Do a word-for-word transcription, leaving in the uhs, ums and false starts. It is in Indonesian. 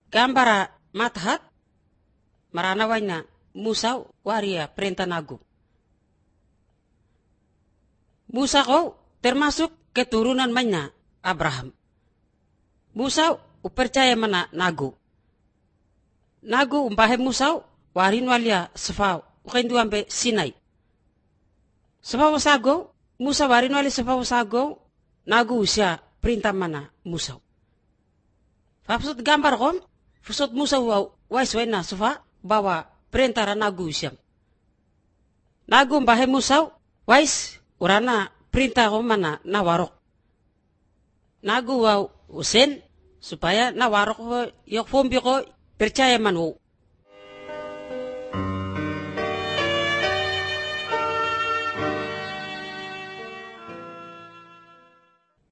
gambara mathat marana wayna Musa waria perintah nagu. Musa kau termasuk keturunan mana Abraham. Musa upercaya mana nagu. Nagu umpahe Musa warin walia sefau ukendu ambe Sinai. Sefau sago Musa warin wali sefau sago nagu usia perintah mana Musa. Fapsut gambar kom fusut Musa wa wais wena sefa bawa perintah nagu usia. Nagu umpahe Musa wais urana perintah kom mana na warok. Nagu wa usen supaya na warok yok fombi ko percaya manu